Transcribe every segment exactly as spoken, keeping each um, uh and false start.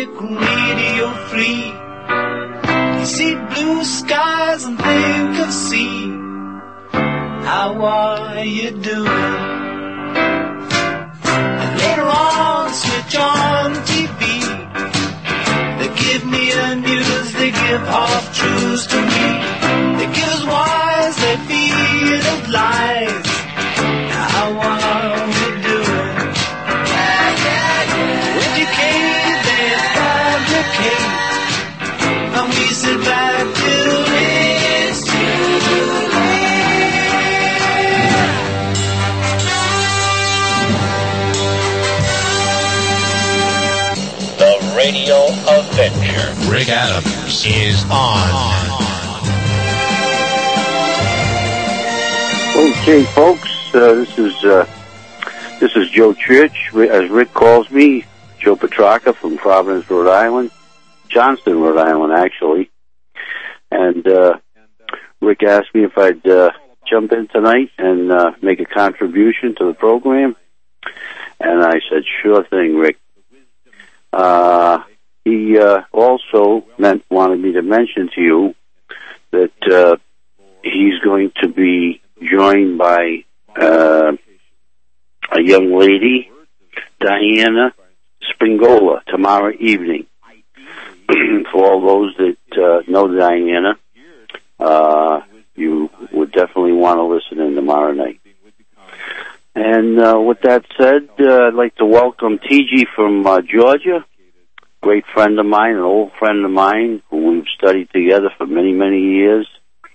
music radio free. You see blue skies and think of sea. How are you doing? And later on, switch on the T V. They give me the news, they give half truths to me. They give us wise, they feed us lies. How are we doing? Yeah, yeah, yeah. Educate, they fabricate. And we sit back till it's too late. The Radio Adventure. Rick Adams is on. Okay, folks, uh, this is uh, this is Joe Church, as Rick calls me, Joe Petrarca from Providence, Rhode Island, Johnston, Rhode Island, actually. And uh, Rick asked me if I'd uh, jump in tonight and uh, make a contribution to the program, and I said, sure thing, Rick. Uh, he uh, also meant wanted me to mention to you that uh, he's going to be joined by uh, a young lady, Diana Springola, tomorrow evening. For all those that uh, know Diana, uh, you would definitely want to listen in tomorrow night. And uh, with that said, uh, I'd like to welcome T G from uh, Georgia, great friend of mine, an old friend of mine who we've studied together for many, many years.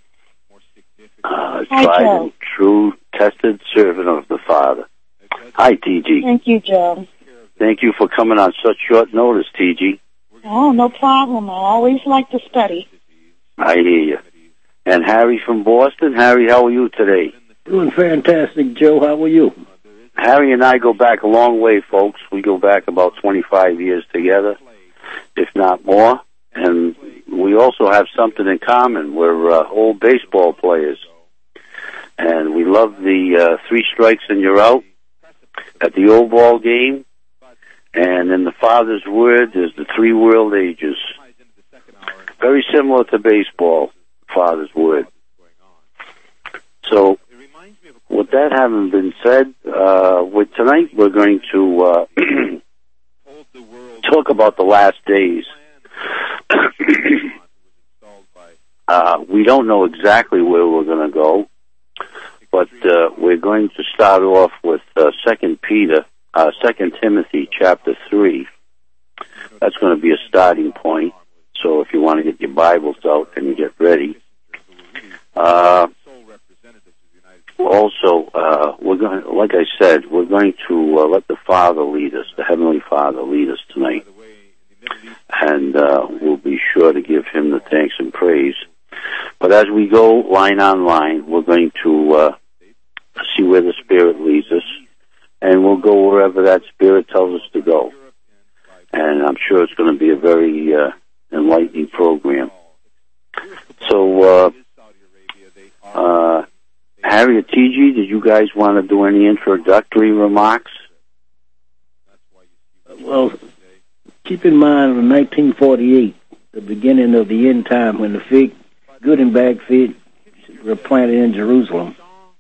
Uh, Hi, tried Joe. and true, tested servant of the Father. Hi, T G. Thank you, Joe. Thank you for coming on such short notice, T G. Oh, no problem. I always like to study. I hear you. And Harry from Boston. Harry, how are you today? Doing fantastic, Joe. How are you? Harry and I go back a long way, folks. We go back about twenty-five years together, if not more. And we also have something in common. We're uh, old baseball players. And we love the uh, three strikes and you're out at the old ball game. And in the Father's Word, there's the three world ages. Very similar to baseball, Father's Word. So, with that having been said, uh, with tonight we're going to uh, talk about the last days. uh, we don't know exactly where we're going to go, but uh, we're going to start off with uh, Second Peter, uh, Second Timothy, chapter three. That's going to be a starting point. So, if you want to get your Bibles out and you get ready. Uh, Also, uh, we're going, like I said, we're going to uh, let the Father lead us, the Heavenly Father lead us tonight. And uh, we'll be sure to give Him the thanks and praise. But as we go line on line, we're going to uh, see where the Spirit leads us. And we'll go wherever that Spirit tells us to go. And I'm sure it's going to be a very uh, enlightening program. So, uh, uh, Harry or T G, did you guys want to do any introductory remarks? Well, keep in mind in nineteen forty-eight, the beginning of the end time, when the fig, good and bad fig, were planted in Jerusalem.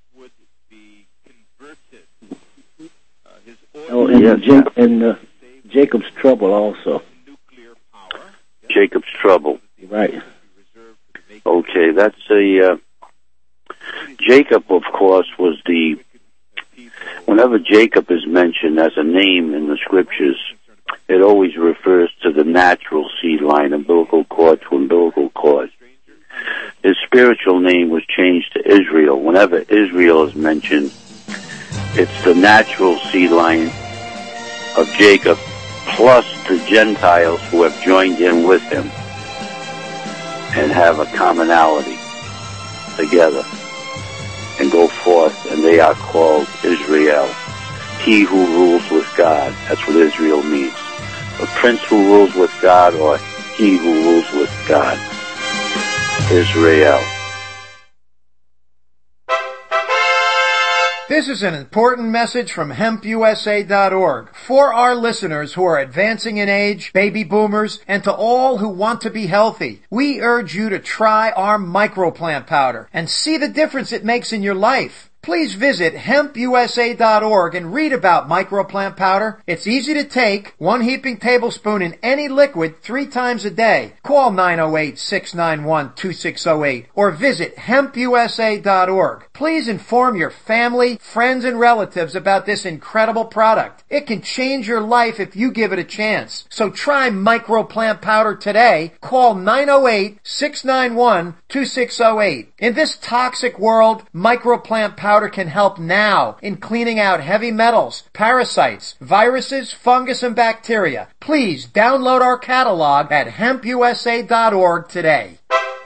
Oh, and, Yeah. Ja- and uh, Jacob's trouble also. Jacob's trouble. Right. Okay, that's a... Uh, Jacob, of course, was the... Whenever Jacob is mentioned as a name in the Scriptures, it always refers to the natural seed line, umbilical cord to umbilical cord. His spiritual name was changed to Israel. Whenever Israel is mentioned, it's the natural seed line of Jacob, plus the Gentiles who have joined in with him and have a commonality together and go forth, and they are called Israel. He who rules with God. That's what Israel means. A prince who rules with God, or he who rules with God. Israel. This is an important message from hemp U S A dot org for our listeners who are advancing in age, baby boomers, and to all who want to be healthy. We urge you to try our microplant powder and see the difference it makes in your life. Please visit hemp U S A dot org and read about microplant powder. It's easy to take, one heaping tablespoon in any liquid three times a day. Call nine oh eight, six nine one, two six oh eight or visit hemp U S A dot org. Please inform your family, friends, and relatives about this incredible product. It can change your life if you give it a chance. So try microplant powder today. Call nine oh eight, six nine one, two six oh eight. In this toxic world, microplant powder can help now in cleaning out heavy metals, parasites, viruses, fungus, and bacteria. Please download our catalog at hemp U S A dot org today.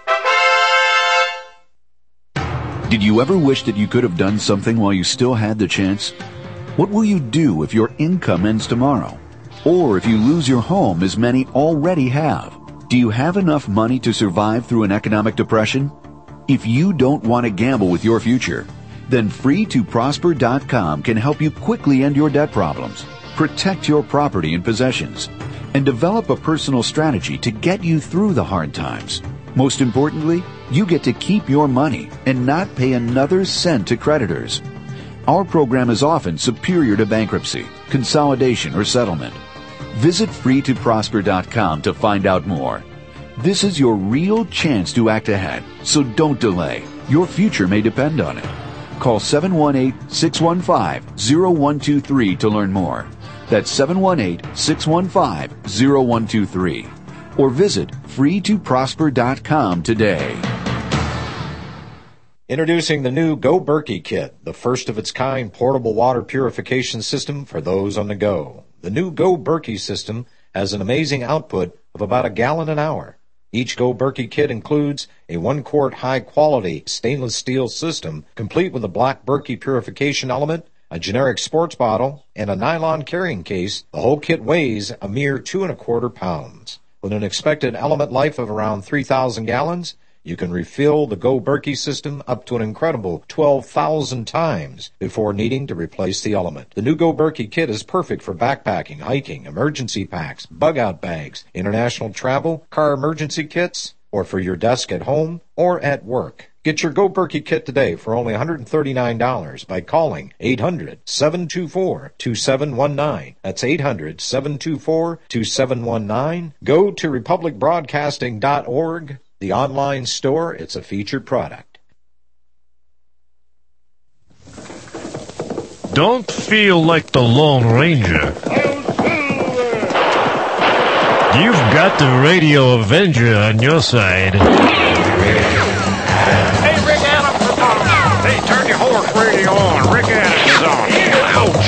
Did you ever wish that you could have done something while you still had the chance? What will you do if your income ends tomorrow? Or if you lose your home, as many already have? Do you have enough money to survive through an economic depression? If you don't want to gamble with your future, then free to prosper dot com can help you quickly end your debt problems, protect your property and possessions, and develop a personal strategy to get you through the hard times. Most importantly, you get to keep your money and not pay another cent to creditors. Our program is often superior to bankruptcy, consolidation, or settlement. Visit free to prosper dot com to find out more. This is your real chance to act ahead, so don't delay. Your future may depend on it. Call seven one eight, six one five, zero one two three to learn more. That's seven one eight, six one five, zero one two three. Or visit free to prosper dot com today. Introducing the new Go Berkey Kit, the first of its kind portable water purification system for those on the go. The new Go Berkey system has an amazing output of about a gallon an hour. Each Go Berkey kit includes a one-quart high-quality stainless steel system, complete with a black Berkey purification element, a generic sports bottle, and a nylon carrying case. The whole kit weighs a mere two and a quarter pounds. With an expected element life of around three thousand gallons, you can refill the Go Berkey system up to an incredible twelve thousand times before needing to replace the element. The new Go Berkey kit is perfect for backpacking, hiking, emergency packs, bug-out bags, international travel, car emergency kits, or for your desk at home or at work. Get your Go Berkey kit today for only one hundred thirty-nine dollars by calling eight hundred, seven two four, two seven one nine. That's eight hundred, seven two four, two seven one nine. Go to republic broadcasting dot org. The online store, it's a featured product. Don't feel like the Lone Ranger. You've got the Radio Avenger on your side. Hey, Rick Adams is on. Hey, turn your horse radio on. Rick Adams is on. Ouch!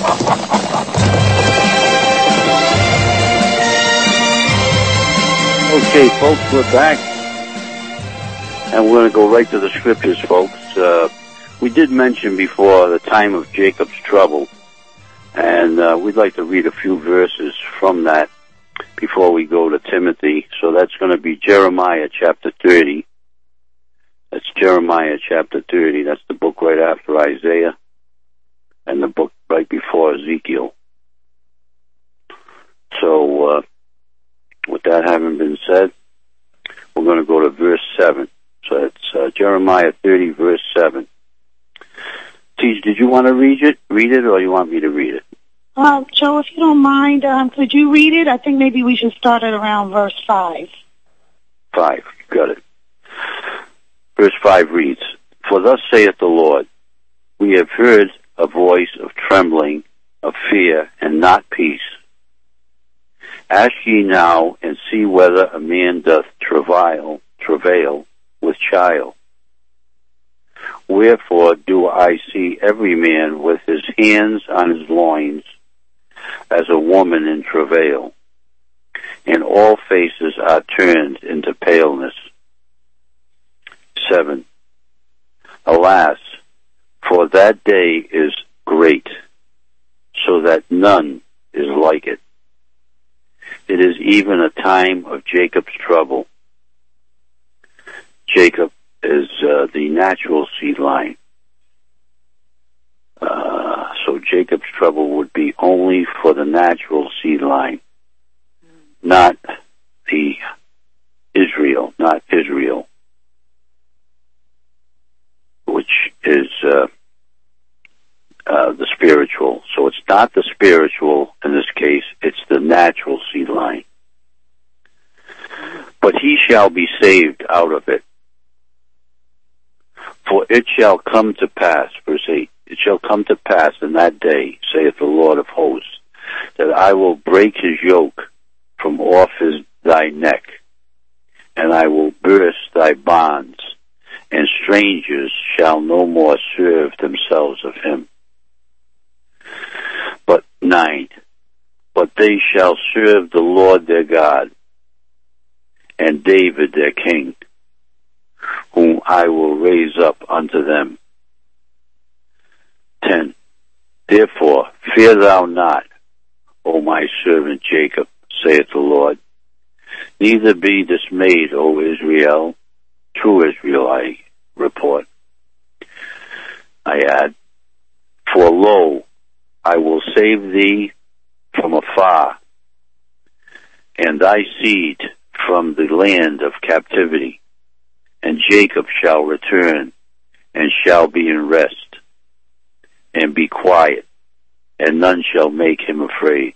Okay, folks, we're back. And we're going to go right to the scriptures, folks. Uh, we did mention before the time of Jacob's trouble, and uh, we'd like to read a few verses from that before we go to Timothy. So that's going to be Jeremiah chapter thirty. That's Jeremiah chapter thirty. That's the book right after Isaiah and the book right before Ezekiel. So uh, with that having been said, we're going to go to verse seven. So it's uh, Jeremiah thirty, verse seven. Teach, did you want to read it, read it, or you want me to read it? Uh, Joe, if you don't mind, um, could you read it? I think maybe we should start at around verse five. Five, got it. Verse five reads, For thus saith the Lord, we have heard a voice of trembling, of fear, and not peace. Ask ye now, and see whether a man doth travail, travail with child. Wherefore do I see every man with his hands on his loins, as a woman in travail, and all faces are turned into paleness. Seven. Alas, for that day is great, so that none is like it. It is even a time of Jacob's trouble. Jacob is uh, the natural seed line. So Jacob's trouble would be only for the natural seed line, not the Israel, not Israel, which is uh, uh, the spiritual. So it's not the spiritual in this case, it's the natural seed line. But he shall be saved out of it. For it shall come to pass, verse eight, it shall come to pass in that day, saith the Lord of hosts, that I will break his yoke from off his thy neck, and I will burst thy bonds, and strangers shall no more serve themselves of him. But nine, but they shall serve the Lord their God, and David their king, whom I will raise up unto them. Ten, therefore fear thou not, O my servant Jacob, saith the Lord, neither be dismayed, O Israel, true Israel I report. I add, for lo, I will save thee from afar, and thy seed from the land of captivity, and Jacob shall return, and shall be in rest, and be quiet, and none shall make him afraid.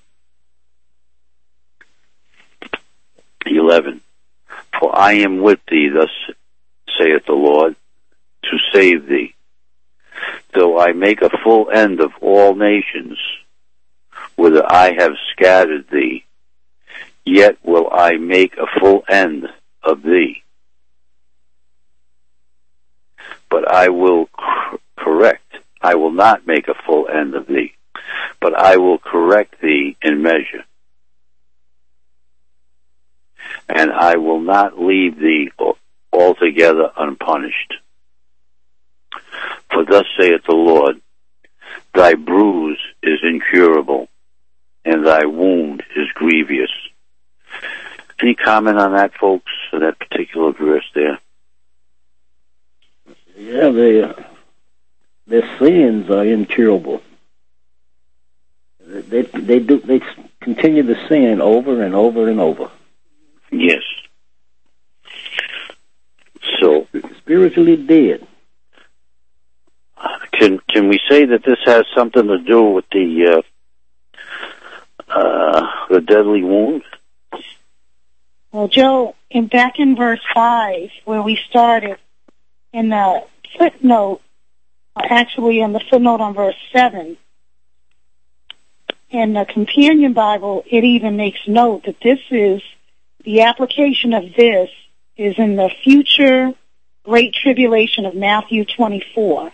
Eleven, for I am with thee, thus saith the Lord, to save thee. Though I make a full end of all nations, whither I have scattered thee, yet will I make a full end of thee. But I will cor- correct, I will not make a full end of thee, but I will correct thee in measure. And I will not leave thee altogether unpunished. For thus saith the Lord, thy bruise is incurable, and thy wound is grievous. Any comment on that, folks, on that particular verse there? Yeah, they, their sins are incurable. They they do they continue to sin over and over and over. Yes. So spiritually dead. Can can we say that this has something to do with the uh, uh, the deadly wound? Well, Joe, in back in verse five, where we started, in the footnote, actually in the footnote on verse seven, in the Companion Bible, it even makes note that this is, the application of this is in the future Great Tribulation of Matthew twenty-four.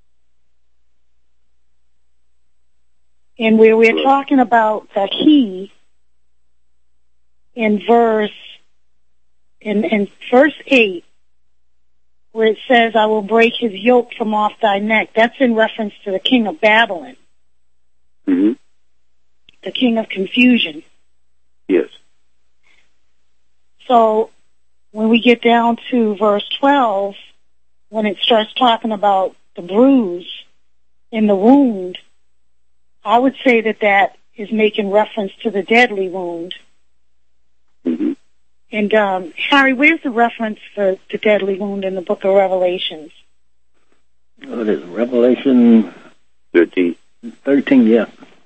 And where we're talking about the he, in verse, in, in verse eight, where it says, I will break his yoke from off thy neck, that's in reference to the king of Babylon. Mm-hmm. The king of confusion. Yes. So when we get down to verse twelve, when it starts talking about the bruise in the wound, I would say that that is making reference to the deadly wound. Mm-hmm. And um, Harry, where's the reference for the deadly wound in the book of Revelations? What is it? Revelation thirteen. Thirteen, yeah.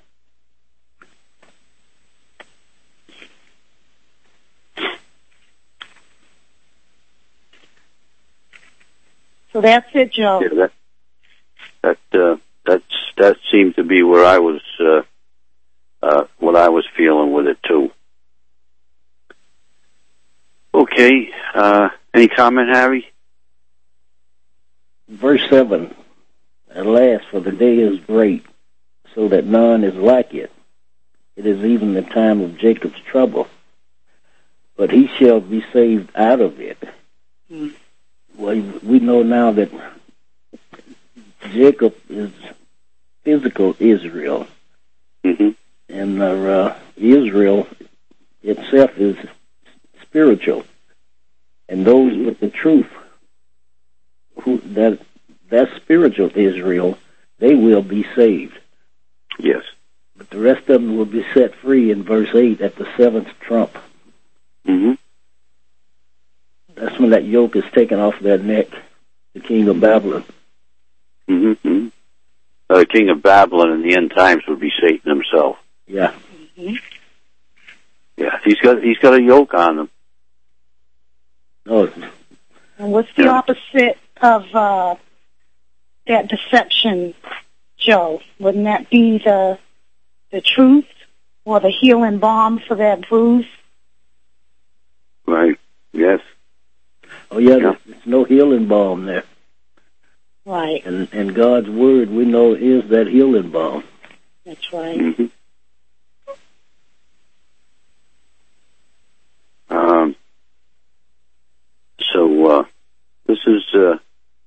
So that's it, Joe. Yeah, that that uh, that's that seemed to be where I was, uh, uh, what I was feeling with it too. Okay. Uh, any comment, Harry? Verse seven. At last, for the day is great, so that none is like it. It is even the time of Jacob's trouble, but he shall be saved out of it. Mm. Well, we know now that Jacob is physical Israel, mm-hmm. and uh, uh, Israel itself is spiritual, and those mm-hmm. with the truth, who that that spiritual Israel, they will be saved. Yes. But the rest of them will be set free in verse eight at the seventh trump. Mm-hmm. That's when that yoke is taken off their neck, the king of Babylon. Mm-hmm. Uh, the king of Babylon in the end times would be Satan himself. Yeah. Mm-hmm. Yeah, he's got he's got a yoke on him. Oh. And what's the Yeah. opposite of uh, that deception, Joe? Wouldn't that be the the truth or the healing balm for that bruise? Right. Yes. Oh, yeah, Yeah. There's, there's no healing balm there. Right. And, and God's word, we know, is that healing balm. That's right. Mm-hmm. Um. So uh, this is. Uh,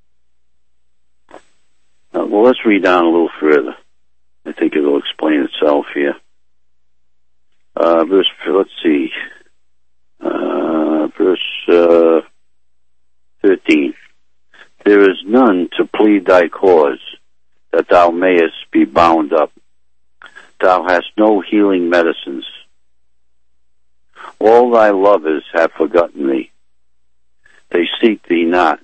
uh, well, let's read down a little further. I think it'll explain itself here. Uh, verse. Let's see. Uh, verse uh, thirteen. There is none to plead thy cause, that thou mayest be bound up. Thou hast no healing medicines. All thy lovers have forgotten thee. They seek thee not.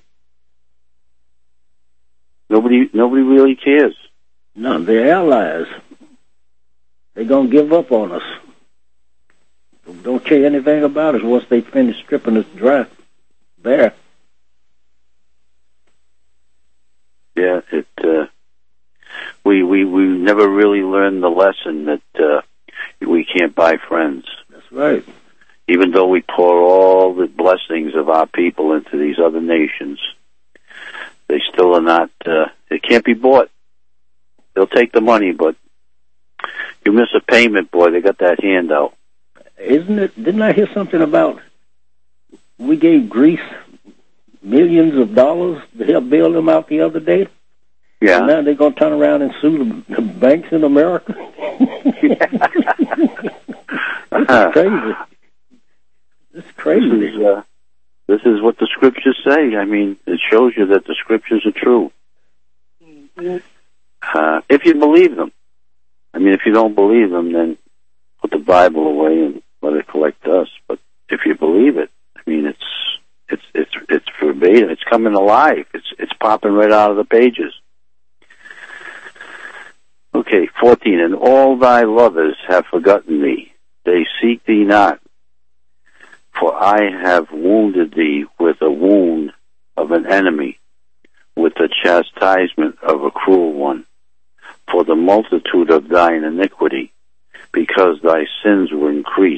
Nobody, nobody really cares. No, they're allies. They're going to give up on us. Don't care anything about us once they finish stripping us dry. Bare. Yeah, it. Uh, we we we never really learned the lesson that uh, we can't buy friends. That's right. Even though we pour all the blessings of our people into these other nations, they still are not. Uh, it can't be bought. They'll take the money, but you miss a payment, boy. They got that handout. Isn't it? Didn't I hear something about we gave Greece millions of dollars to help bail them out the other day? Yeah. And now they're going to turn around and sue the, the banks in America? This is crazy. This is crazy. This is, uh, this is what the scriptures say. I mean, it shows you that the scriptures are true. Mm-hmm. Uh, if you believe them. I mean, if you don't believe them, then put the Bible away and let it collect dust. But if you believe it, I mean, it's it's it's it's verbatim. It's coming alive. It's it's popping right out of the pages. Okay, fourteen. And all thy lovers have forgotten thee; they seek thee not. For I have wounded thee with a wound of an enemy, with the chastisement of a cruel one, for the multitude of thine iniquity, because thy sins were increased.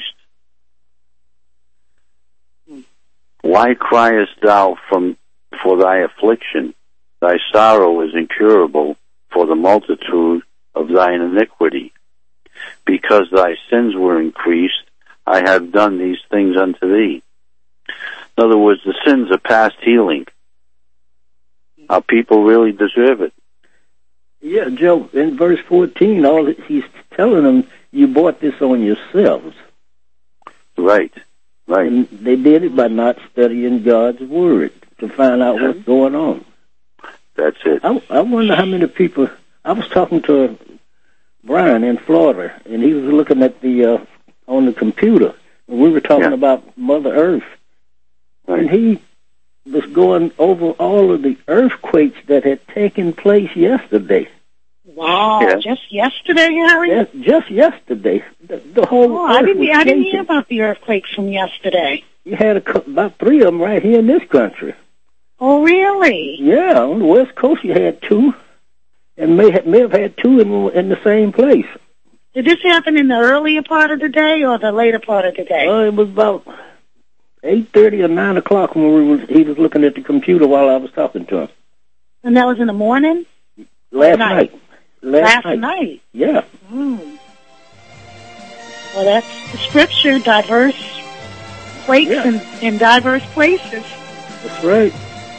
Why criest thou from for thy affliction? Thy sorrow is incurable for the multitude of thine iniquity. Because thy sins were increased, I have done these things unto thee. In other words, the sins are past healing. Our people really deserve it. Yeah, Joe, in verse fourteen, all he's telling them, you bought this on yourselves. Right, right. And they did it by not studying God's word to find out what's going on. That's it. I, I wonder how many people... I was talking to Brian in Florida, and he was looking at the uh, on the computer, and we were talking Yeah. about Mother Earth. Right. And he was going over all of the earthquakes that had taken place yesterday. Wow, Yeah. just yesterday, Harry? Yes, just yesterday. The, the whole Oh, I earth didn't, was I didn't shaking. hear about the earthquakes from yesterday. You had a, cou- about three of them right here in this country. Oh, really? Yeah, on the West Coast you had two, and may have, may have had two in, in the same place. Did this happen in the earlier part of the day or the later part of the day? Well, it was about eight thirty or nine o'clock when we was, he was looking at the computer while I was talking to him. And that was in the morning? Last night? night. Last, Last night. night? Yeah. Mm. Well, that's the scripture, diverse quakes Yeah. in, in diverse places. That's right.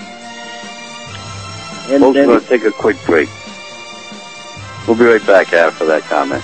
And Folks, we're then going to take a quick break. We'll be right back after that comment.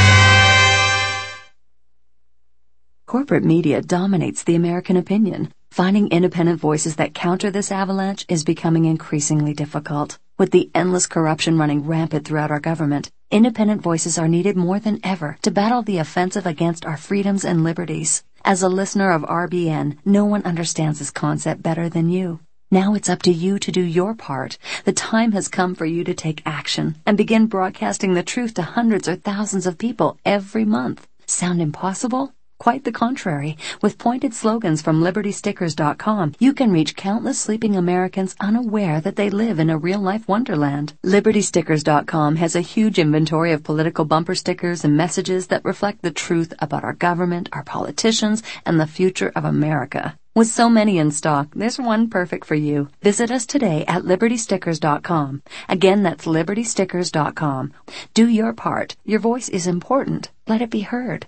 Corporate media dominates the American opinion. Finding independent voices that counter this avalanche is becoming increasingly difficult. With the endless corruption running rampant throughout our government, independent voices are needed more than ever to battle the offensive against our freedoms and liberties. As a listener of R B N, no one understands this concept better than you. Now it's up to you to do your part. The time has come for you to take action and begin broadcasting the truth to hundreds or thousands of people every month. Sound impossible? Quite the contrary. With pointed slogans from Liberty Stickers dot com, you can reach countless sleeping Americans unaware that they live in a real-life wonderland. Liberty Stickers dot com has a huge inventory of political bumper stickers and messages that reflect the truth about our government, our politicians, and the future of America. With so many in stock, there's one perfect for you. Visit us today at Liberty Stickers dot com. Again, that's Liberty Stickers dot com. Do your part. Your voice is important. Let it be heard.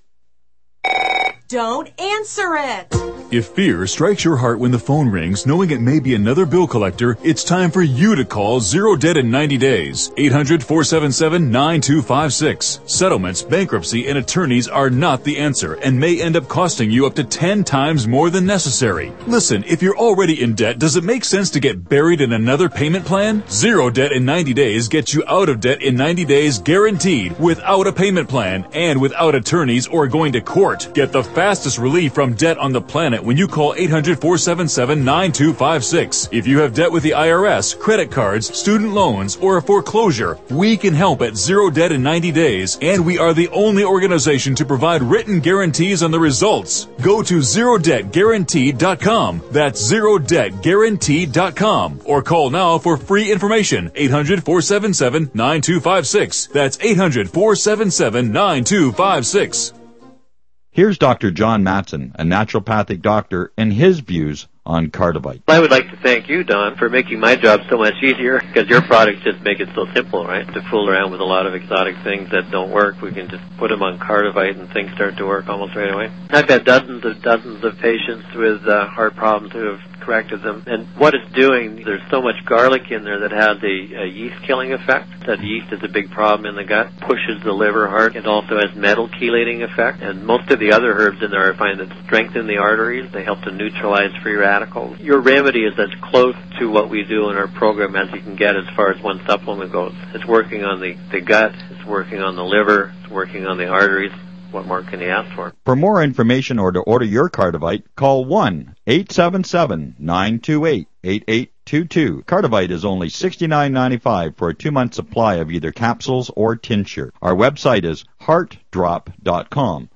Don't answer it! If fear strikes your heart when the phone rings, knowing it may be another bill collector, it's time for you to call Zero Debt in ninety days. eight hundred, four seven seven, nine two five six. Settlements, bankruptcy, and attorneys are not the answer and may end up costing you up to ten times more than necessary. Listen, if you're already in debt, does it make sense to get buried in another payment plan? Zero Debt in ninety days gets you out of debt in ninety days guaranteed, without a payment plan and without attorneys or going to court. Get the fastest relief from debt on the planet when you call eight hundred, four seven seven, nine two five six. If you have debt with the I R S, credit cards, student loans, or a foreclosure, we can help at Zero Debt in ninety days, and we are the only organization to provide written guarantees on the results. Go to Zero Debt Guaranteed dot com. That's Zero Debt Guaranteed dot com. Or call now for free information. eight hundred, four seven seven, nine two five six. That's eight hundred, four seven seven, nine two five six. Here's Doctor John Matson, a naturopathic doctor, and his views on Cardivite. I would like to thank you, Don, for making my job so much easier, because your products just make it so simple, right? To fool around with a lot of exotic things that don't work, we can just put them on Cardivite and things start to work almost right away. I've had dozens of dozens of patients with uh, heart problems who have corrected them. And what it's doing, there's so much garlic in there that has a, a yeast-killing effect. That yeast is a big problem in the gut, pushes the liver hard. It also has metal chelating effect. And most of the other herbs in there I find that strengthen the arteries. They help to neutralize free radicals. Your remedy is as close to what we do in our program as you can get as far as one supplement goes. It's working on the, the gut, it's working on the liver, it's working on the arteries. What more can you ask for? For more information or to order your Cardivite, call one eight seven seven, nine two eight, eight eight two two. Cardivite is only sixty-nine ninety-five for a two-month supply of either capsules or tincture. Our website is heart drop dot com.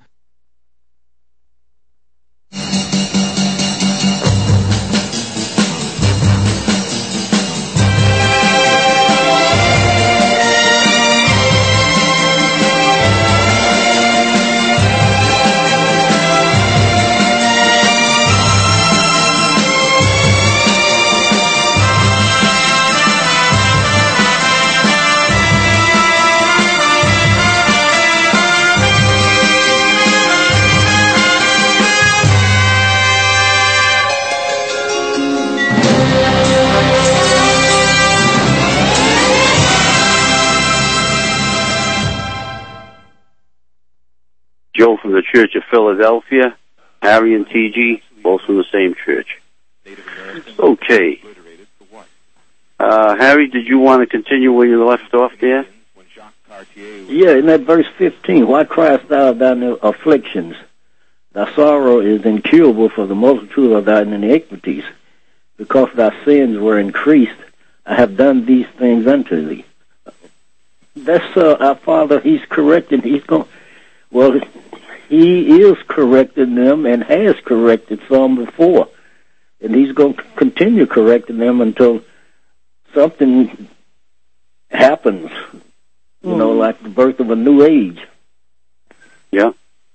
Joe from the Church of Philadelphia, Harry and T G, both from the same church. Okay. Uh, Harry, did you want to continue where you left off there? Yeah, in that verse fifteen, why criest thou thine afflictions? Thy sorrow is incurable for the multitude of thine iniquities. Because thy sins were increased, I have done these things unto thee. That's uh, our Father. He's correcting. He's going. Well, he is correcting them and has corrected some before, and he's going to continue correcting them until something happens. You know, like the birth of a new age. Yeah.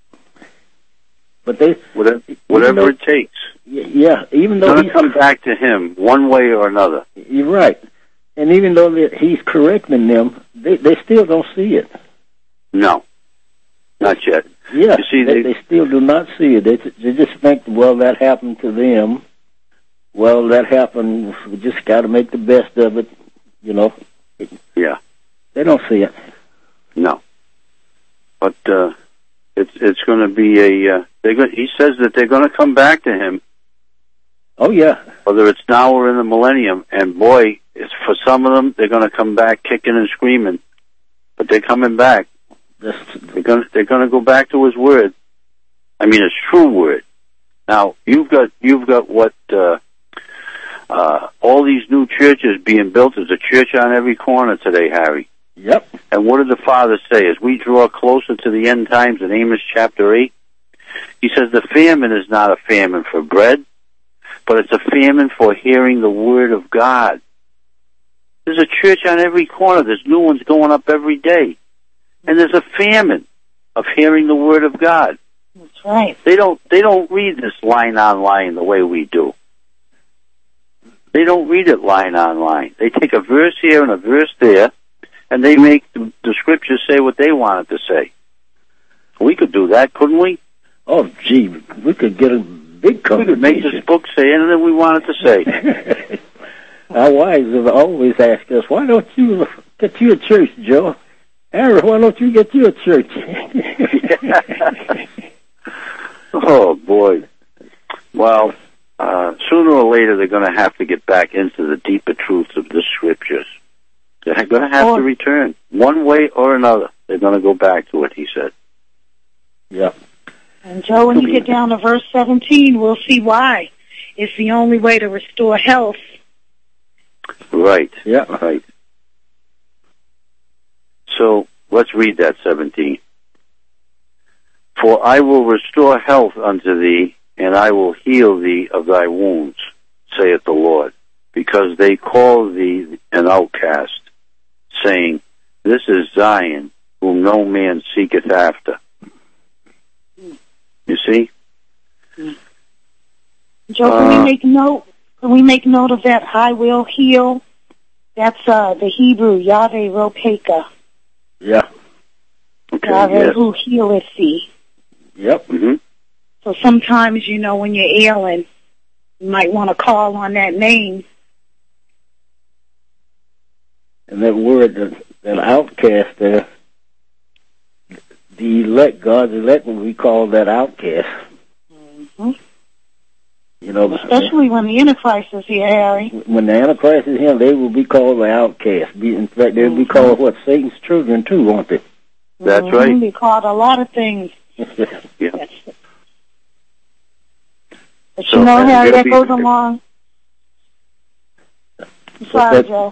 But they whatever, whatever though, it takes. Yeah, even though it's he's come back to him one way or another. You're right, and even though he's correcting them, they they still don't see it. No, not yet. Yeah, you see, they, they, they still do not see it. They, they just think, well, that happened to them. Well, that happened. We just got to make the best of it. You know. Yeah. They don't see it. No. But uh, it's it's going to be a. Uh, they're going. He says that they're going to come back to him, Oh, yeah. Whether it's now or in the millennium. And, boy, it's, for some of them, they're going to come back kicking and screaming. But they're coming back. That's, they're going they're going to go back to his word. I mean, his true word. Now, you've got you've got what uh, uh, all these new churches being built. There's a church on every corner today, Harry. Yep. And what did the Father say? As we draw closer to the end times in Amos chapter eight, he says the famine is not a famine for bread, but it's a famine for hearing the word of God. There's a church on every corner. There's new ones going up every day. And there's a famine of hearing the word of God. That's right. They don't they don't read this line on line the way we do. They don't read it line on line. They take a verse here and a verse there, and they make the, the scriptures say what they want it to say. We could do that, couldn't we? Oh, gee, we could get a big congregation. We could make this book say anything we want it to say. Our wives have always asked us, why don't you get you a church, Joe? Harry, why don't you get you a church? Oh, boy. Well, uh, sooner or later they're going to have to get back into the deeper truths of the scriptures. They're going to have oh. to return. One way or another, they're going to go back to it, he said. Yeah. And, Joe, when you get down to verse seventeen, we'll see why. It's the only way to restore health. Right. Yeah. Right. So, let's read that seventeen. For I will restore health unto thee, and I will heal thee of thy wounds, saith the Lord, because they call thee an outcast, saying, This is Zion, whom no man seeketh after. You see? Joe, can uh, we make note? Can we make note of that? I will heal. That's uh, the Hebrew Yahweh Ropeka. Yeah. Okay, Yahweh yes. who healeth thee. Yep. Mm-hmm. So sometimes, you know, when you're ailing, you might want to call on that name. And that word, that, that outcast there, the elect, God's elect, when we call that outcast. Mm-hmm. You know, especially when the Antichrist is here, Harry. When the Antichrist is here, they will be called the outcast. In fact, they'll mm-hmm. be called what? Satan's children too, won't they? That's mm-hmm. right. They'll be called a lot of things. Yeah. But so, you know, Harry, that be, goes along. I'm sorry, Joe.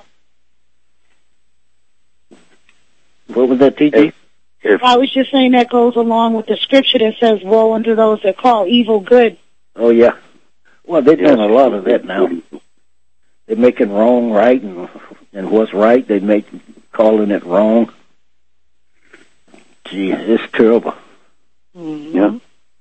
What was that, T T? If, if, I was just saying that goes along with the scripture that says, woe unto those that call evil good. Oh, yeah. Well, they're doing a lot of that now. They're making wrong right, and and what's right, they make calling it wrong. Gee, it's terrible. Mm-hmm. Yeah.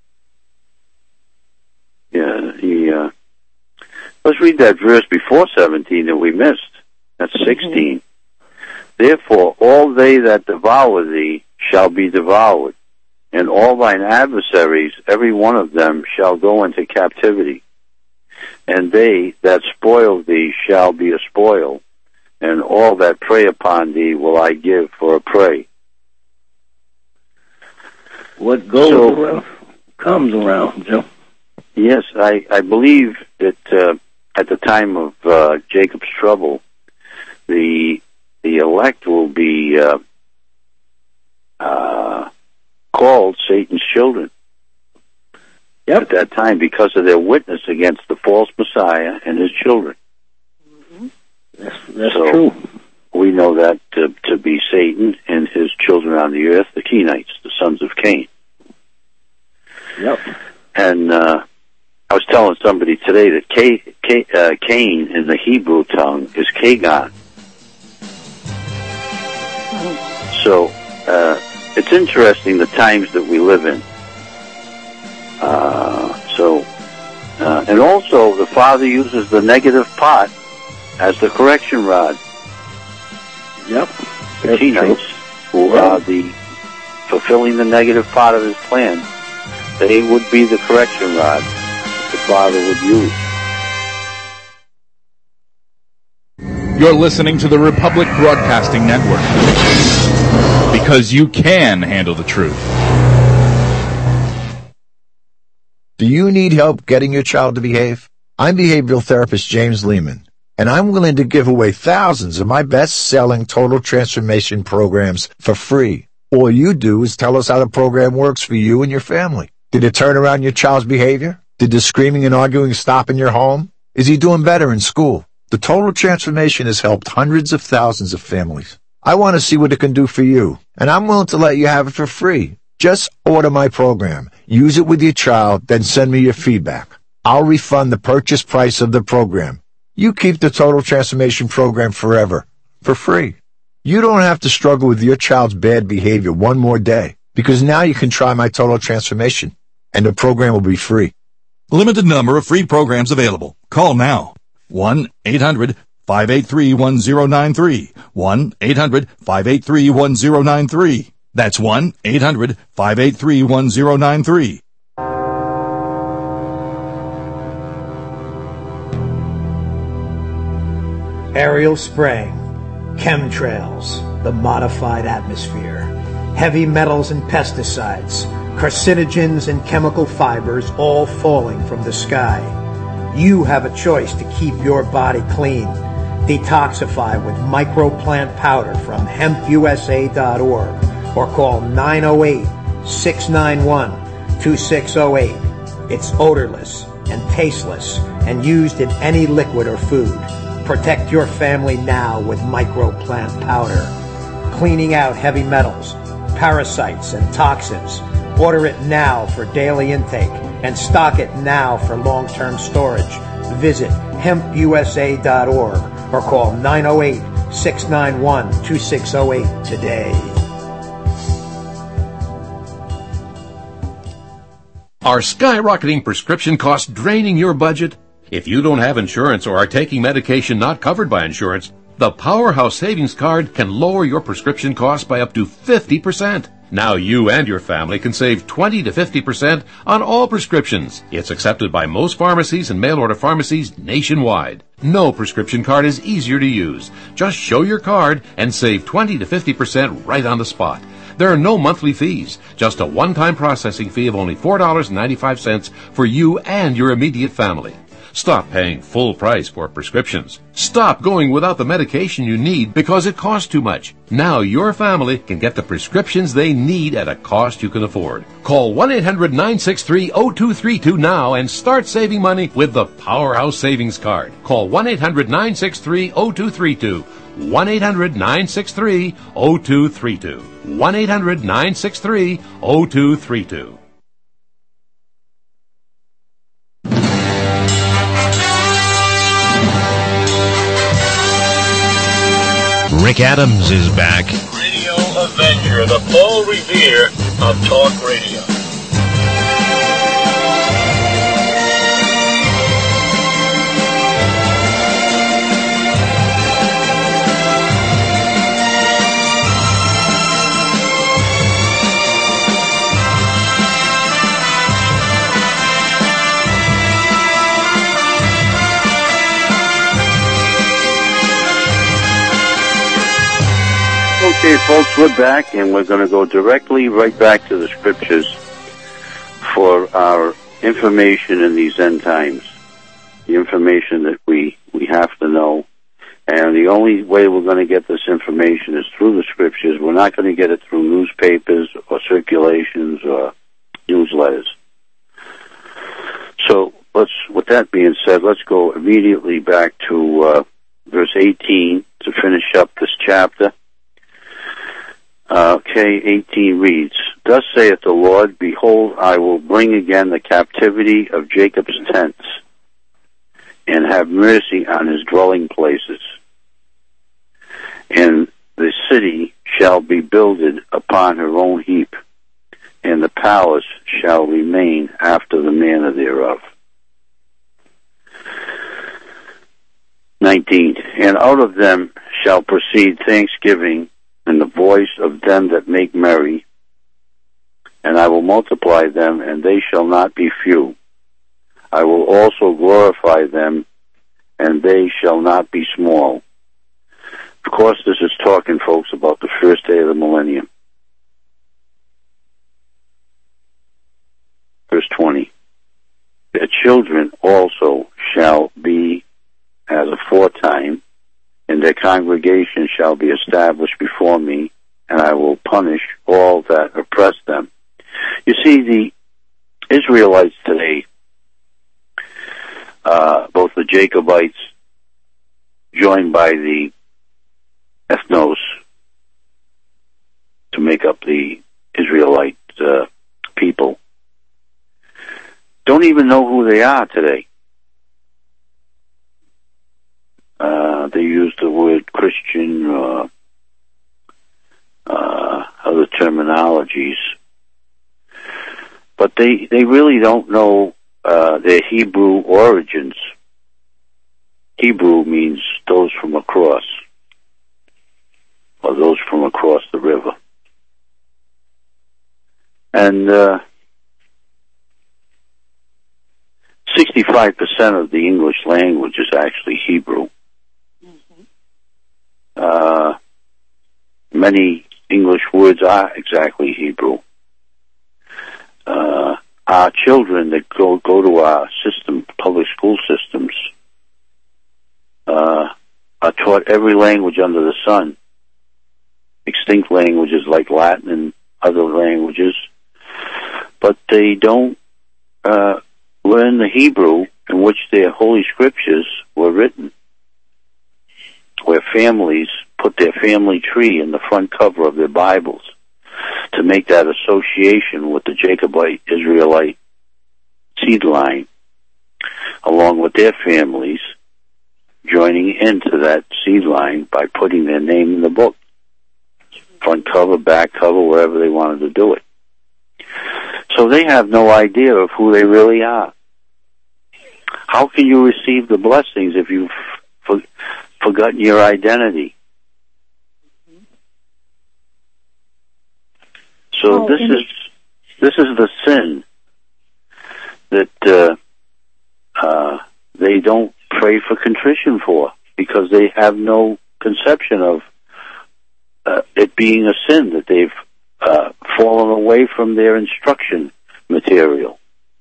Yeah, he, uh, let's read that verse before seventeen that we missed. That's sixteen. Mm-hmm. Therefore, all they that devour thee shall be devoured, and all thine adversaries, every one of them, shall go into captivity. And they that spoil thee shall be a spoil, and all that prey upon thee will I give for a prey. What goes so, around comes around, Joe. Yes, I, I believe that uh, at the time of uh, Jacob's trouble, the the elect will be uh, uh, called Satan's children. Yep. At that time, because of their witness against the false Messiah and his children. Mm-hmm. That's, that's so true. We know that to, to be Satan and his children on the earth, the Kenites, the sons of Cain. Yep. And uh, I was telling somebody today that K, K, uh, Cain in the Hebrew tongue is Kagan. So uh, it's interesting the times that we live in. Uh, so, uh, and also the Father uses the negative pot as the correction rod. Yep. The Kenites, who yeah. are the fulfilling the negative part of his plan, they would be the correction rod that the Father would use. You're listening to the Republic Broadcasting Network, because you can handle the truth. Do you need help getting your child to behave? I'm behavioral therapist James Lehman, and I'm willing to give away thousands of my best-selling Total Transformation programs for free. All you do is tell us how the program works for you and your family. Did it turn around your child's behavior? Did the screaming and arguing stop in your home? Is he doing better in school? The Total Transformation has helped hundreds of thousands of families. I want to see what it can do for you, and I'm willing to let you have it for free. Just order my program, use it with your child, then send me your feedback. I'll refund the purchase price of the program. You keep the Total Transformation program forever, for free. You don't have to struggle with your child's bad behavior one more day, because now you can try my Total Transformation, and the program will be free. Limited number of free programs available. Call now. one eight hundred five eight three one zero nine three. one eight hundred five eight three one zero nine three. That's one eight hundred five eight three one zero nine three. Aerial spraying, chemtrails, the modified atmosphere, heavy metals and pesticides, carcinogens and chemical fibers all falling from the sky. You have a choice to keep your body clean. Detoxify with microplant powder from hemp U S A dot org or call nine oh eight, six nine one, two six oh eight. It's odorless and tasteless and used in any liquid or food. Protect your family now with microplant powder. Cleaning out heavy metals, parasites, and toxins. Order it now for daily intake and stock it now for long-term storage. Visit hemp U S A dot org or call nine oh eight, six nine one, two six oh eight today. Are skyrocketing prescription costs draining your budget? If you don't have insurance or are taking medication not covered by insurance, the Powerhouse Savings Card can lower your prescription costs by up to fifty percent. Now you and your family can save twenty to fifty percent on all prescriptions. It's accepted by most pharmacies and mail-order pharmacies nationwide. No prescription card is easier to use. Just show your card and save twenty to fifty percent right on the spot. There are no monthly fees, just a one-time processing fee of only four dollars and ninety-five cents for you and your immediate family. Stop paying full price for prescriptions. Stop going without the medication you need because it costs too much. Now your family can get the prescriptions they need at a cost you can afford. Call one eight hundred nine six three oh two three two now and start saving money with the Powerhouse Savings Card. Call one eight hundred nine six three oh two three two. one eight hundred nine six three oh two three two. one eight hundred nine six three oh two three two. Rick Adams is back. Radio Avenger, the Paul Revere of talk radio. Okay, folks, we're back, and we're going to go directly right back to the scriptures for our information in these end times, the information that we, we have to know. And the only way we're going to get this information is through the scriptures. We're not going to get it through newspapers or circulations or newsletters. So, let's. With that being said, let's go immediately back to uh, verse eighteen to finish up this chapter. Uh, okay, eighteen reads, Thus saith the Lord, Behold, I will bring again the captivity of Jacob's tents, and have mercy on his dwelling places. And the city shall be builded upon her own heap, and the palace shall remain after the manner thereof. nineteen, And out of them shall proceed thanksgiving, and the voice of them that make merry, and I will multiply them, and they shall not be few. I will also glorify them, and they shall not be small. Of course, this is talking, folks, about the first day of the millennium. Verse twenty, Their children also shall be as aforetime, and their congregation shall be established before me, and I will punish all that oppress them. You see, the Israelites today, uh, both the Jacobites, joined by the ethnos to make up the Israelite uh, people, don't even know who they are today. Uh, they use the word Christian, uh, uh, other terminologies, but they, they really don't know uh, their Hebrew origins. Hebrew means those from across, or those from across the river. And uh, sixty-five percent of the English language is actually Hebrew. Mm-hmm. Uh, many English words are exactly Hebrew. Uh, our children that go go to our system, public school systems, uh, are taught every language under the sun. Extinct languages like Latin and other languages, but they don't uh, learn the Hebrew in which their holy scriptures were written, where families put their family tree in the front cover of their Bibles to make that association with the Jacobite Israelite seed line, along with their families joining into that seed line by putting their name in the book, front cover, back cover, wherever they wanted to do it. So they have no idea of who they really are. How can you receive the blessings if you've for, forgotten your identity? So oh, this is this is the sin that uh, uh, they don't pray for contrition for, because they have no conception of uh, it being a sin, that they've uh, fallen away from their instruction material.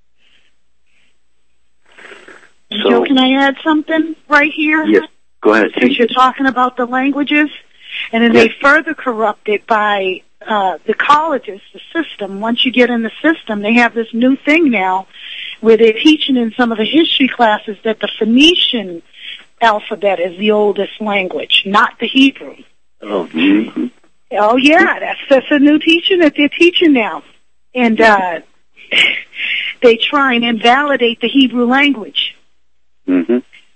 So, Joe, can I add something right here? Yes, go ahead. Since you're talking about the languages, and then yes. they further corrupt it by uh, the colleges, the system. Once you get in the system, they have this new thing now where they're teaching in some of the history classes that the Phoenician alphabet is the oldest language, not the Hebrew. Oh, mm-hmm. Oh yeah, that's that's a new teaching that they're teaching now, and uh, they try and invalidate the Hebrew language. Mm-hmm.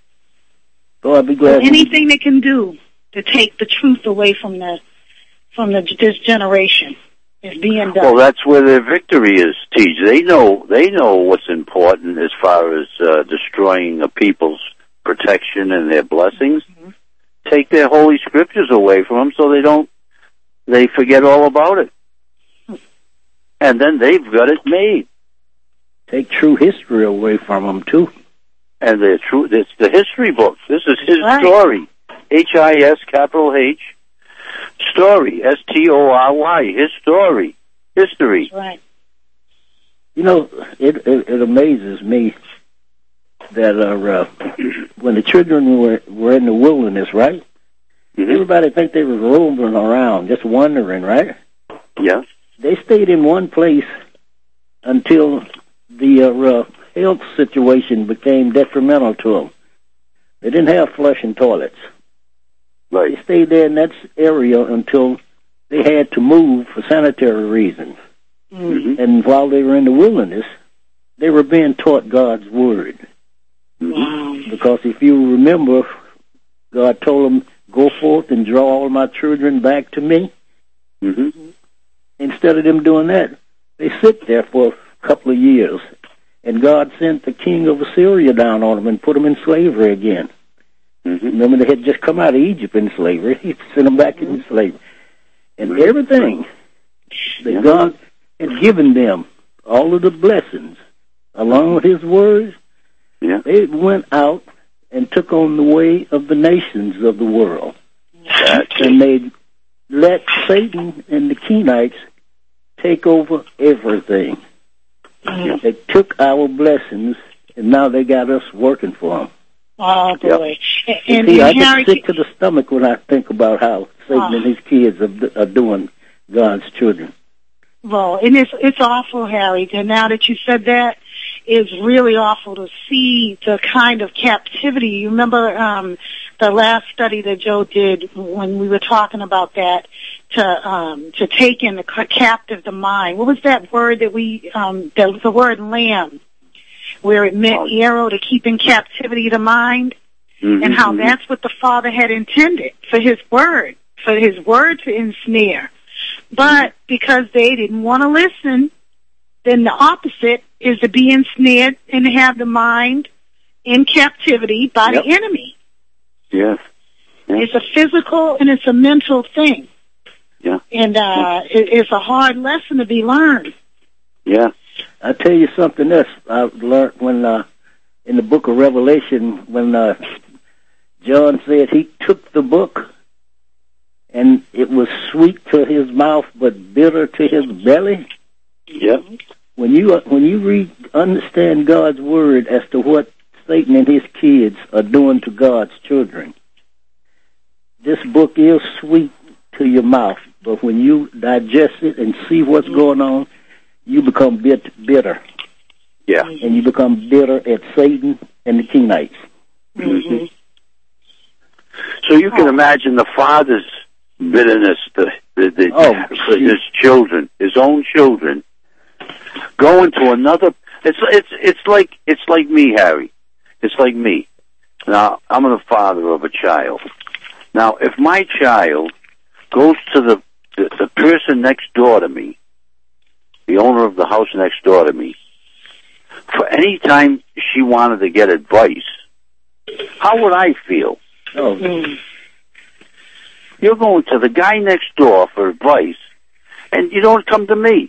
So I'd be glad. So anything they can do to take the truth away from the from the this generation is being done. Well, that's where their victory is, Teach. They know they know what's important as far as uh, destroying a people's protection and their blessings. Mm-hmm. Take their holy scriptures away from them so they don't they forget all about it, and then they've got it made. Take true history away from them too. And the true, it's the history book. This is his right. story. H I S capital H, story, S T O R Y, his story, history. Right. You know, it, it, it amazes me that uh, when the children were, were in the wilderness, right? Mm-hmm. Everybody think they was roaming around, just wandering, right? Yeah. They stayed in one place until the uh, uh, health situation became detrimental to them. They didn't have flushing toilets. Right. They stayed there in that area until they had to move for sanitary reasons. Mm-hmm. And while they were in the wilderness, they were being taught God's word. Mm-hmm. Because if you remember, God told them, go forth and draw all my children back to me. Mm-hmm. Instead of them doing that, they sit there for a couple of years. And God sent the king of Assyria down on them and put them in slavery again. Mm-hmm. Remember, they had just come out of Egypt in slavery. He sent them back mm-hmm. in slavery. And right. everything that yeah. God had given them, all of the blessings, along with his words, yeah. they went out and took on the way of the nations of the world. Exactly. And they let Satan and the Kenites take over everything. Yeah. They took our blessings and now they got us working for them. Oh, boy. Yep. And, See, and I Harry, get sick to the stomach when I think about how Satan Oh. and his kids are, are doing God's children. well, and it's, it's awful, Harry. And now that you said that, it's really awful to see the kind of captivity. You remember um, the last study that Joe did when we were talking about that, to um, to take in the captive the mind. What was that word that we, um, the, the word lamb, where it meant arrow to keep in captivity the mind, Mm-hmm. and how that's what the Father had intended for His word, for His word to ensnare. But because they didn't want to listen, then the opposite is to be ensnared and have the mind in captivity by Yep. the enemy. Yes. Yeah. It's a physical and it's a mental thing. Yeah. And uh, it, it's a hard lesson to be learned. Yeah. I tell you something else I learned when uh, in the book of Revelation, when uh, John said he took the book and it was sweet to his mouth but bitter to his belly. Yep. When you when you read understand God's word as to what Satan and his kids are doing to God's children, this book is sweet to your mouth, but when you digest it and see what's going on, you become bit bitter. Yeah. And you become bitter at Satan and the Kenites. Mm-hmm. So you can imagine the father's bitterness the, the, the, Oh, for his children, his own children, going to another. It's it's it's like it's like me, Harry. It's like me. Now I'm the father of a child. Now, if my child goes to the the, the person next door to me, the owner of the house next door to me, for any time she wanted to get advice, how would I feel? Oh. You're going to the guy next door for advice, and you don't come to me.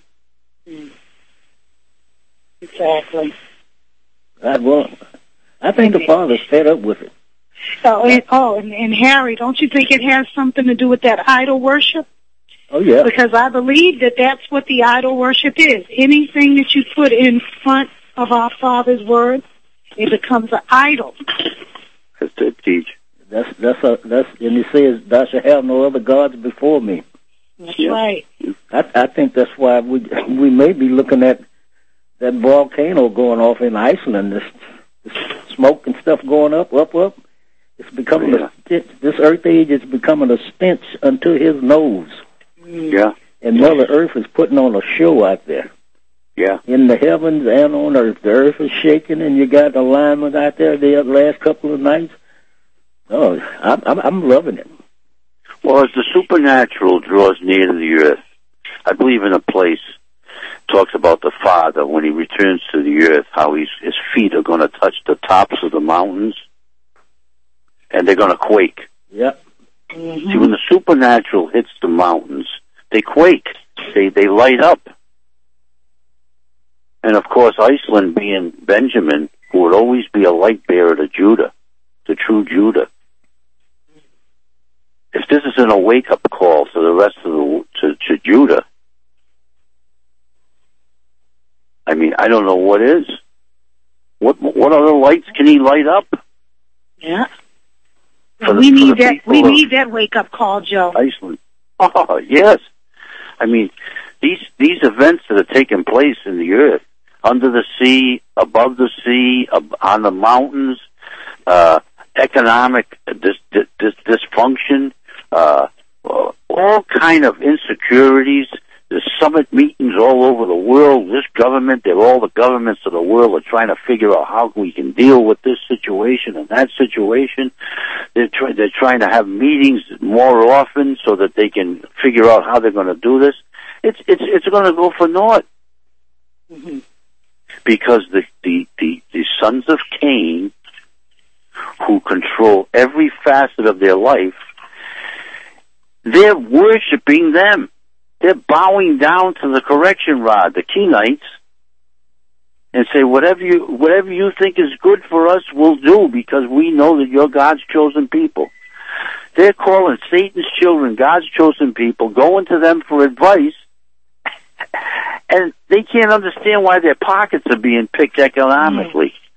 Exactly. I, well, I think the father's fed up with it. Oh, and, oh and, and Harry, don't you think it has something to do with that idol worship? Oh, yeah. Because I believe that that's what the idol worship is. Anything that you put in front of our Father's word, it becomes an idol. That's it, teach. That's that's a that's and it says, "Thou shalt have no other gods before me." That's yeah. right. I I think that's why we we may be looking at that volcano going off in Iceland. This, this smoke and stuff going up, up, up. It's becoming yeah. a this Earth age is becoming a stench unto his nose. Yeah. And Mother Earth is putting on a show out there. Yeah. In the heavens and on earth, the earth is shaking, and you got alignment out there the last couple of nights. Oh, I'm, I'm, I'm loving it. Well, as the supernatural draws near to the earth, I believe in a place talks about the Father when he returns to the earth, how he's, his feet are going to touch the tops of the mountains, and they're going to quake. Yep. Mm-hmm. See, when the supernatural hits the mountains, they quake. They they light up. And of course, Iceland being Benjamin, who would always be a light bearer to Judah, the true Judah. If this isn't a wake-up call to the rest of the to, to Judah, I mean, I don't know what is. What what other lights can he light up? Yeah. For we the, need the that. We of need that wake-up call, Joe. Iceland. Oh yes. I mean, these these events that are taking place in the earth, under the sea, above the sea, ab- on the mountains, uh, economic dis- dis- dis- dysfunction, uh, all kind of insecurities. There's summit meetings all over the world. This government, they're all the governments of the world are trying to figure out how we can deal with this situation and that situation. They're, try- they're trying to have meetings more often so that they can figure out how they're going to do this. It's it's it's going to go for naught. Mm-hmm. Because the, the, the, the sons of Cain, who control every facet of their life, they're worshiping them. They're bowing down to the correction rod, the Kenites, and say, whatever you whatever you think is good for us, we'll do, because we know that you're God's chosen people. They're calling Satan's children God's chosen people, going to them for advice, and they can't understand why their pockets are being picked economically.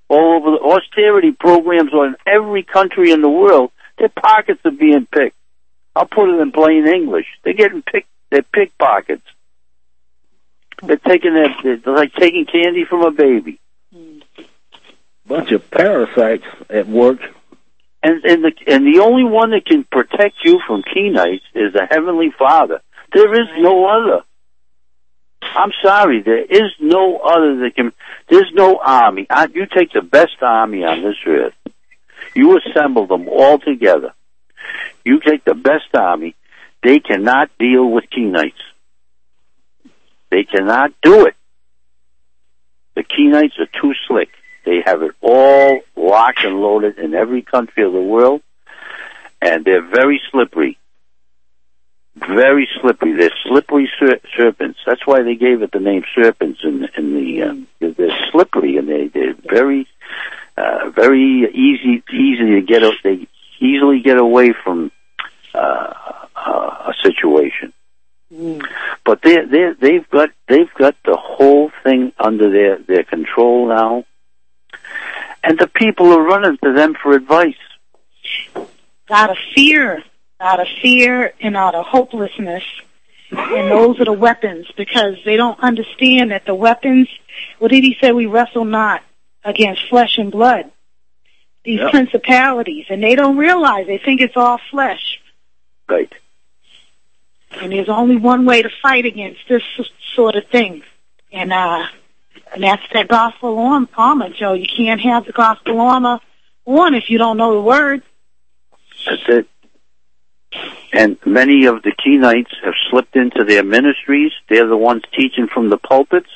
all over the austerity programs on every country in the world. Their pockets are being picked. I'll put it in plain English. They're getting picked. They're pickpockets. They're taking their, they're like taking candy from a baby. Bunch of parasites at work. And and the and the only one that can protect you from Kenites is the Heavenly Father. There is no other. I'm sorry, there is no other that can. There's no army. You take the best army on this earth. You assemble them all together. You take the best army. They cannot deal with Kenites. They cannot do it. The Kenites are too slick. They have it all locked and loaded in every country of the world, and they're very slippery. Very slippery. They're slippery ser- serpents. That's why they gave it the name serpents. In, in the um, they're slippery, and they they're very uh, very easy easy to get. They easily get away from uh, uh, a situation. Mm. But they they they've got they've got the whole thing under their their control now. And the people are running to them for advice. Out of fear, out of fear and out of hopelessness. And those are the weapons, because they don't understand that the weapons, what did he say, we wrestle not against flesh and blood. These yep. principalities, and they don't realize, they think it's all flesh. Right. And there's only one way to fight against this sort of thing. And, uh, And that's that gospel armor, Joe. You can't have the gospel armor on if you don't know the word. That's it. And many of the Kenites have slipped into their ministries. They're the ones teaching from the pulpits.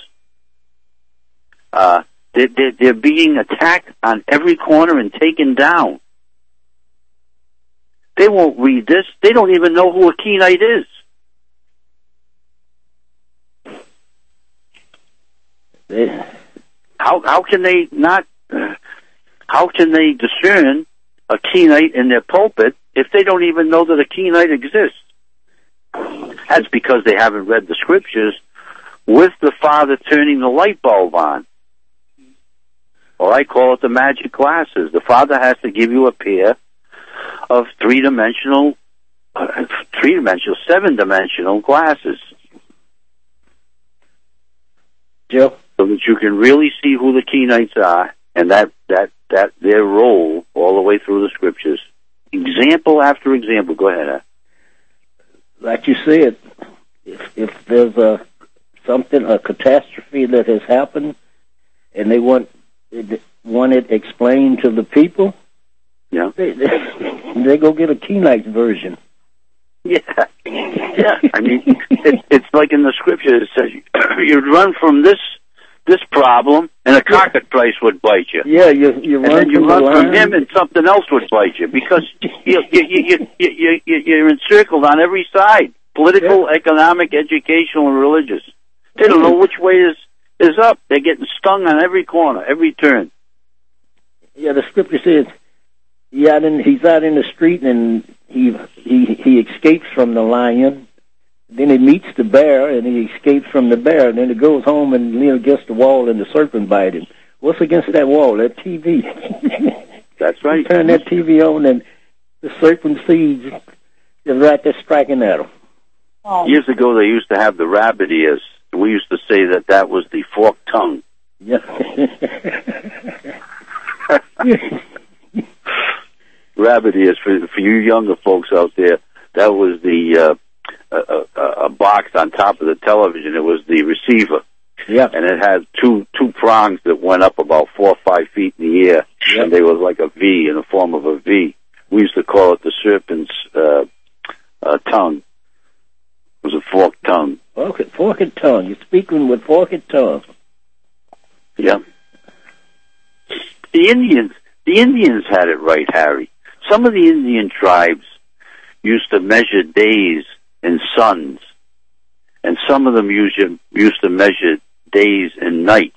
Uh, they're, they're, they're being attacked on every corner and taken down. They won't read this. They don't even know who a Kenite is. How how can they not? Uh, how can they discern a Kenite in their pulpit if they don't even know that a Kenite exists? That's because they haven't read the scriptures with the Father turning the light bulb on. Or I call it the magic glasses. The Father has to give you a pair of three-dimensional, uh, three-dimensional, seven-dimensional glasses. Joe? So that you can really see who the Kenites are, and that, that, that their role all the way through the scriptures. Example after example. Go ahead. Like you said, if, if there's a something, a catastrophe that has happened, and they want it, want it explained to the people, yeah, they, they, they go get a Kenite version. Yeah, yeah. I mean, it, it's like in the scripture. It says you'd run from this this problem, and a cockatrice would bite you. Yeah, you you and run then you from run the from line. him, and something else would bite you because you you you you, you, you you're encircled on every side: political, yeah. economic, educational, and religious. They don't know which way is is up. They're getting stung on every corner, every turn. Yeah, the scripture says he out in, he's out in the street, and he he he escapes from the lion. Then he meets the bear, and he escapes from the bear. And then he goes home and leans against the wall, and the serpent bites him. What's against that wall? That T V. That's right. You turn that T V on, and the serpent seeds is right there striking at him. Oh. Years ago, they used to have the rabbit ears. We used to say that that was the forked tongue. Yeah. Rabbit ears, for, for you younger folks out there, that was the uh, a, a, a box on top of the television. It was the receiver. Yeah. And it had two two prongs that went up about four or five feet in the air, yeah. and they were like a V, in the form of a V. We used to call it the serpent's uh, uh, tongue. It was a forked tongue. Forked, forked tongue. You're speaking with forked tongue. Yeah. The Indians, the Indians had it right, Harry. Some of the Indian tribes used to measure days in suns, and some of them used used to measure days and nights,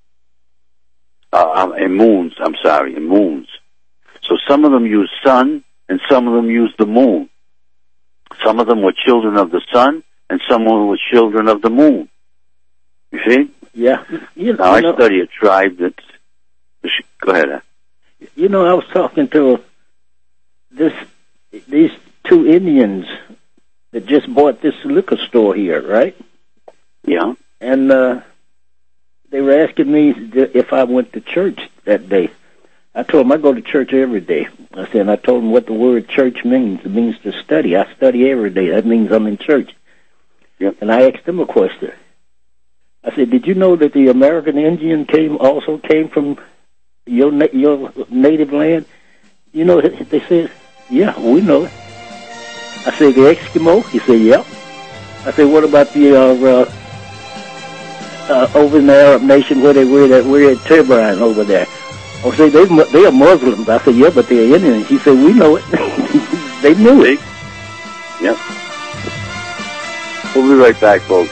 uh, and moons. I'm sorry, and moons. So some of them used sun, and some of them used the moon. Some of them were children of the sun, and some of them were children of the moon. You see? Yeah. You now I know. study a tribe that's Go ahead. You know, I was talking to this these two Indians that just bought this liquor store here, right? Yeah. And uh, they were asking me if I went to church that day. I told them I go to church every day. I said, and I told them what the word church means. It means to study. I study every day. That means I'm in church. Yep. And I asked them a question. I said, did you know that the American Indian came also came from your na- your native land? You know, they said, yeah, we know it. I said, the Eskimo? He said, yep. I said, what about the uh, uh, uh, over in the Arab nation where they wear that weird turban over there? I said, they they are Muslims. I said, yeah, but they're Indians. He said, we know it. They knew it. Yep. We'll be right back, folks.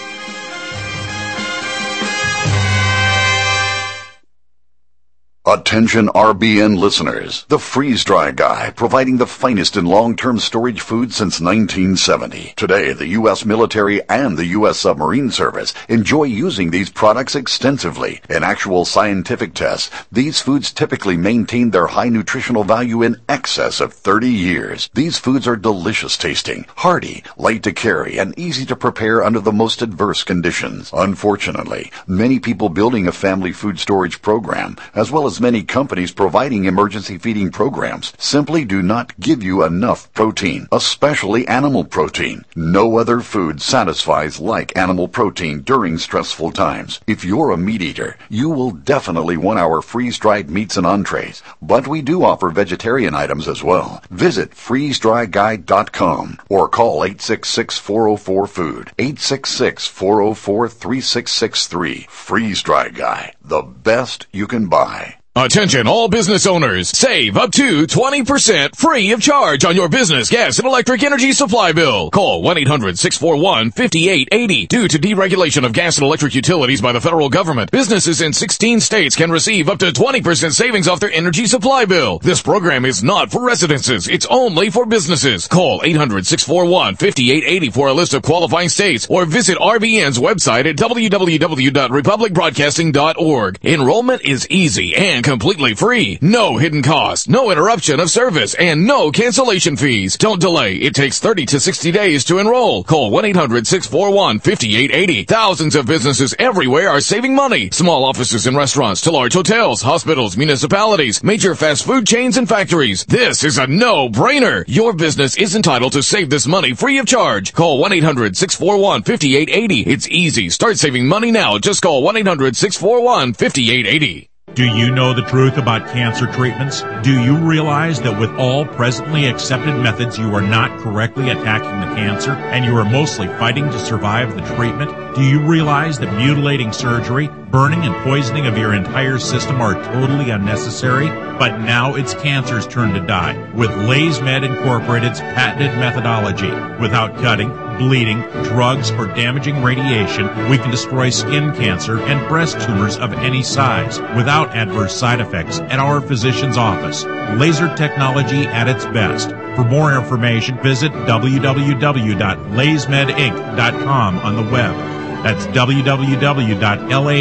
Attention R B N listeners. The Freeze Dry Guy, providing the finest in long-term storage food since nineteen seventy. Today, the U S military and the U S submarine service enjoy using these products extensively. In actual scientific tests, these foods typically maintain their high nutritional value in excess of thirty years. These foods are delicious tasting, hearty, light to carry, and easy to prepare under the most adverse conditions. Unfortunately, many people building a family food storage program, as well as many companies providing emergency feeding programs, simply do not give you enough protein, especially animal protein. No other food satisfies like animal protein during stressful times. If you're a meat eater, you will definitely want our freeze-dried meats and entrees, but we do offer vegetarian items as well. Visit freeze dry guide dot com or call eight six six, four oh four, food, eight six six, four oh four, three six six three. Freeze Dry Guy, the best you can buy. Attention all business owners, save up to twenty percent free of charge on your business gas and electric energy supply bill. Call one eight hundred, six four one, five eight eight zero. Due to deregulation of gas and electric utilities by the federal government, businesses in sixteen states can receive up to twenty percent savings off their energy supply bill. This program is not for residences, it's only for businesses. Call eight hundred, six four one, five eight eight zero for a list of qualifying states or visit R B N's website at w w w dot republic broadcasting dot org. Enrollment is easy and completely free. No hidden costs, no interruption of service, and no cancellation fees. Don't delay. It takes thirty to sixty days to enroll. Call one eight hundred, six four one, five eight eight zero. Thousands of businesses everywhere are saving money. Small offices and restaurants to large hotels, hospitals, municipalities, major fast food chains, and factories. This is a no-brainer. Your business is entitled to save this money free of charge. Call one eight hundred, six four one, five eight eight zero. It's easy. Start saving money now. Just call one eight hundred, six four one, five eight eight zero. Do you know the truth about cancer treatments? Do you realize that with all presently accepted methods, you are not correctly attacking the cancer, and you are mostly fighting to survive the treatment? Do you realize that mutilating surgery, burning and poisoning of your entire system are totally unnecessary? But now it's cancer's turn to die with LaysMed Incorporated's patented methodology. Without cutting, bleeding, drugs, or damaging radiation, we can destroy skin cancer and breast tumors of any size without adverse side effects at our physician's office. Laser technology at its best. For more information, visit w w w dot lays med inc dot com on the web. That's w w w dot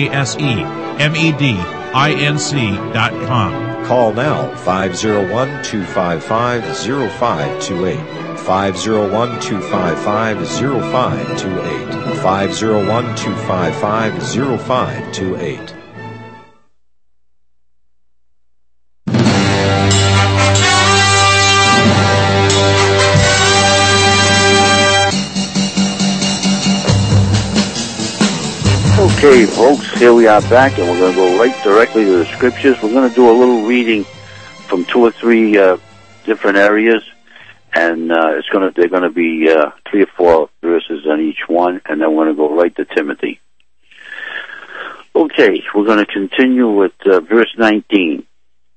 lasemedinc dot com. Call now, five oh one, two five five, oh five two eight. five oh one, two five five, oh five two eight. five oh one, two five five, oh five two eight. Okay, folks, here we are back, and we're going to go right directly to the scriptures. We're going to do a little reading from two or three uh, different areas, and uh, it's going to they're going to be uh, three or four verses on each one, and then we're going to go right to Timothy. Okay, we're going to continue with uh, verse nineteen.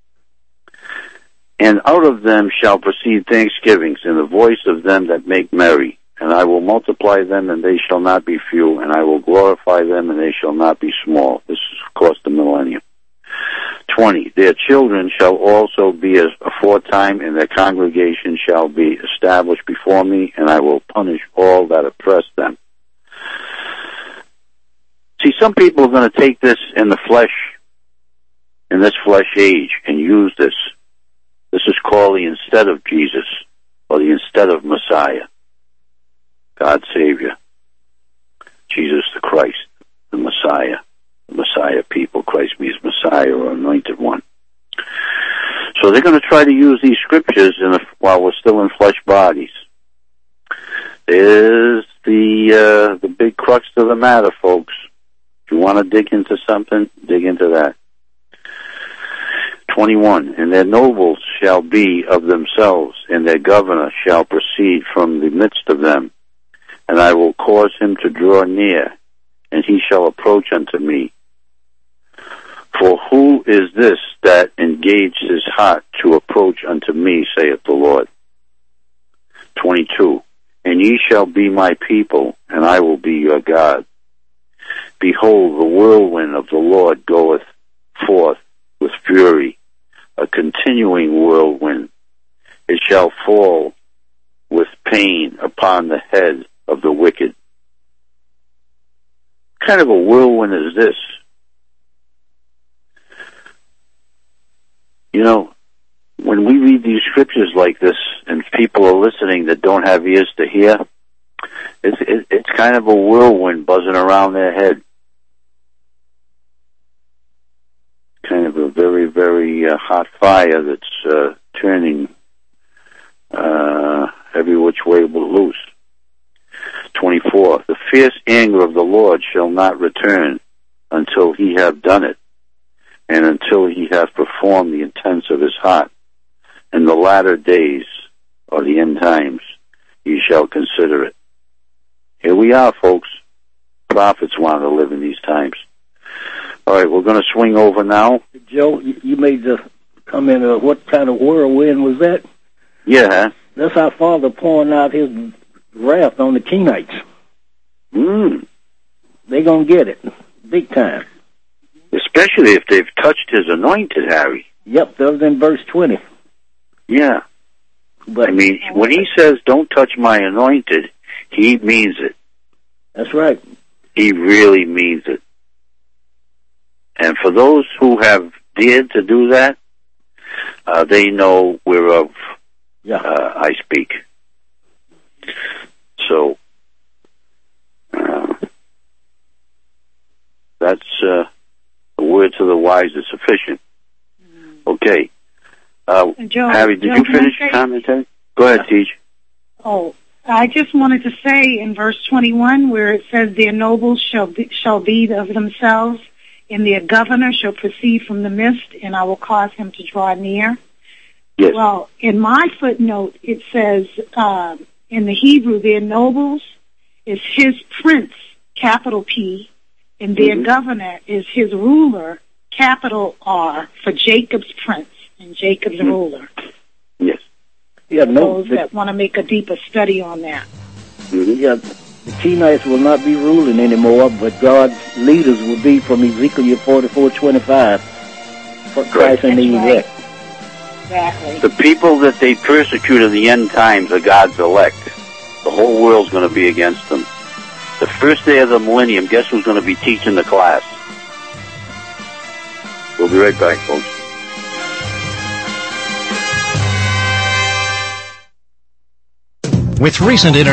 And out of them shall proceed thanksgivings, and the voice of them that make merry. And I will multiply them, and they shall not be few, and I will glorify them, and they shall not be small. This is, of course, the millennium. twenty. Their children shall also be as aforetime, and their congregation shall be established before me, and I will punish all that oppress them. See, some people are going to take this in the flesh in this flesh age can use this. This is called the instead of Jesus, or the instead of Messiah, God Savior, Jesus the Christ, the Messiah, the Messiah people. Christ means Messiah or Anointed One. So they're going to try to use these scriptures in a, while we're still in flesh bodies. There's the uh, the big crux of the matter, folks. If you want to dig into something, dig into that. twenty-one, and their nobles shall be of themselves, and their governor shall proceed from the midst of them. And I will cause him to draw near, and he shall approach unto me. For who is this that engaged his heart to approach unto me, saith the Lord? twenty-two, and ye shall be my people, and I will be your God. Behold, the whirlwind of the Lord goeth forth with fury, a continuing whirlwind. It shall fall with pain upon the head of the wicked. What kind of a whirlwind is this? You know, when we read these scriptures like this and people are listening that don't have ears to hear, it's, it, it's kind of a whirlwind buzzing around their head. Kind of a very, very uh, hot fire that's uh, turning uh, every which way but loose. twenty-four, the fierce anger of the Lord shall not return until he have done it, and until he hath performed the intents of his heart. In the latter days, or the end times, ye shall consider it. Here we are, folks. Prophets want to live in these times. All right, we're going to swing over now. Joe, you made the comment of what kind of whirlwind was that? Yeah. That's our Father pouring out his wrath on the Kenites. Mm. They're going to get it, big time. Especially if they've touched his anointed, Harry. Yep, that was in verse twenty. Yeah. But I mean, when he says, don't touch my anointed, he means it. That's right. He really means it. And for those who have dared to do that, uh, they know whereof yeah. uh, I speak. So, uh, that's uh, a word to the wise is sufficient. Okay. Uh, Joe, Harry, did Joe, you finish your commentary? Go ahead, Teach. Oh, I just wanted to say in verse twenty-one where it says, their nobles shall be, shall be of themselves, and their governor shall proceed from the midst, and I will cause him to draw near. Yes. Well, in my footnote, it says, uh, in the Hebrew, their nobles is his prince, capital P, and their mm-hmm. governor is his ruler, capital R, for Jacob's prince and Jacob's mm-hmm. ruler. Yes. Yeah, no, those the, that want to make a deeper study on that. Mm-hmm. Yeah, the Kenites will not be ruling anymore, but God's leaders will be from Ezekiel forty-four twenty-five for Christ and the elect. Exactly. The people that they persecute in the end times are God's elect. The whole world's going to be against them. The first day of the millennium, guess who's going to be teaching the class? We'll be right back, folks. With recent internet